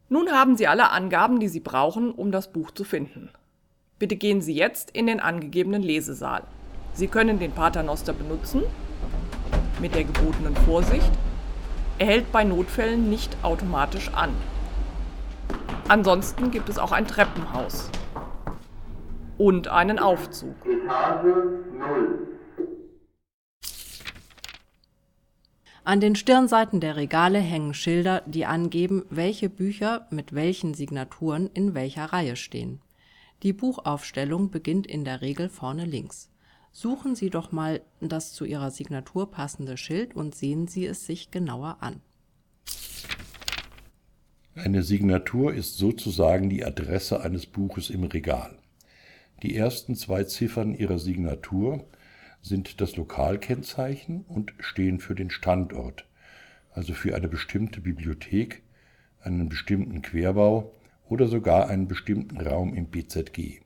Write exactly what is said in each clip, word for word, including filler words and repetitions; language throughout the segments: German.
Nun haben Sie alle Angaben, die Sie brauchen, um das Buch zu finden. Bitte gehen Sie jetzt in den angegebenen Lesesaal. Sie können den Paternoster benutzen, mit der gebotenen Vorsicht. Er hält bei Notfällen nicht automatisch an. Ansonsten gibt es auch ein Treppenhaus und einen Aufzug. Etage null. An den Stirnseiten der Regale hängen Schilder, die angeben, welche Bücher mit welchen Signaturen in welcher Reihe stehen. Die Buchaufstellung beginnt in der Regel vorne links. Suchen Sie doch mal das zu Ihrer Signatur passende Schild und sehen Sie es sich genauer an. Eine Signatur ist sozusagen die Adresse eines Buches im Regal. Die ersten zwei Ziffern ihrer Signatur sind das Lokalkennzeichen und stehen für den Standort, also für eine bestimmte Bibliothek, einen bestimmten Querbau oder sogar einen bestimmten Raum im B Z G.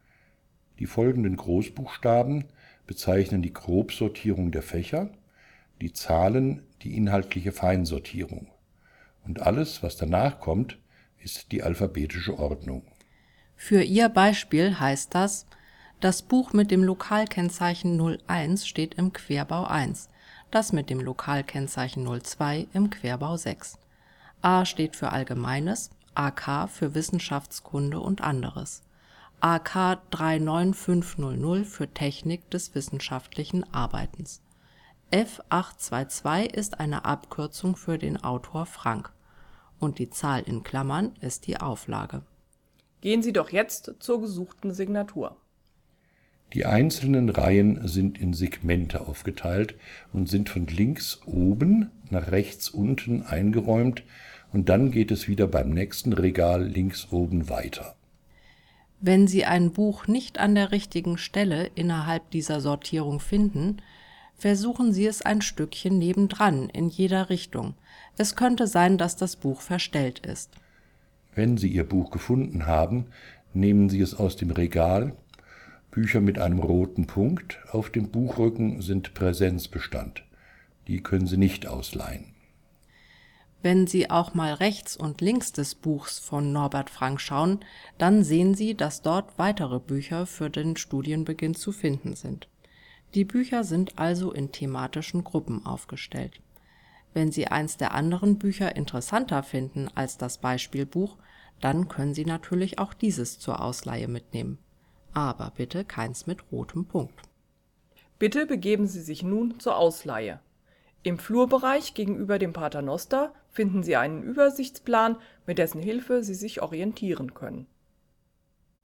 Die folgenden Großbuchstaben bezeichnen die Grobsortierung der Fächer, die Zahlen die inhaltliche Feinsortierung. Und alles, was danach kommt, ist die alphabetische Ordnung. Für Ihr Beispiel heißt das: Das Buch mit dem Lokalkennzeichen null eins steht im Querbau eins, das mit dem Lokalkennzeichen null zwei im Querbau sechs. A steht für Allgemeines, A K für Wissenschaftskunde und anderes, A K drei neun fünf null null für Technik des wissenschaftlichen Arbeitens. F acht zwei zwei ist eine Abkürzung für den Autor Frank und die Zahl in Klammern ist die Auflage. Gehen Sie doch jetzt zur gesuchten Signatur. Die einzelnen Reihen sind in Segmente aufgeteilt und sind von links oben nach rechts unten eingeräumt und dann geht es wieder beim nächsten Regal links oben weiter. Wenn Sie ein Buch nicht an der richtigen Stelle innerhalb dieser Sortierung finden, versuchen Sie es ein Stückchen nebendran in jeder Richtung. Es könnte sein, dass das Buch verstellt ist. Wenn Sie Ihr Buch gefunden haben, nehmen Sie es aus dem Regal. Bücher mit einem roten Punkt auf dem Buchrücken sind Präsenzbestand. Die können Sie nicht ausleihen. Wenn Sie auch mal rechts und links des Buchs von Norbert Frank schauen, dann sehen Sie, dass dort weitere Bücher für den Studienbeginn zu finden sind. Die Bücher sind also in thematischen Gruppen aufgestellt. Wenn Sie eins der anderen Bücher interessanter finden als das Beispielbuch, dann können Sie natürlich auch dieses zur Ausleihe mitnehmen. Aber bitte keins mit rotem Punkt. Bitte begeben Sie sich nun zur Ausleihe. Im Flurbereich gegenüber dem Paternoster finden Sie einen Übersichtsplan, mit dessen Hilfe Sie sich orientieren können.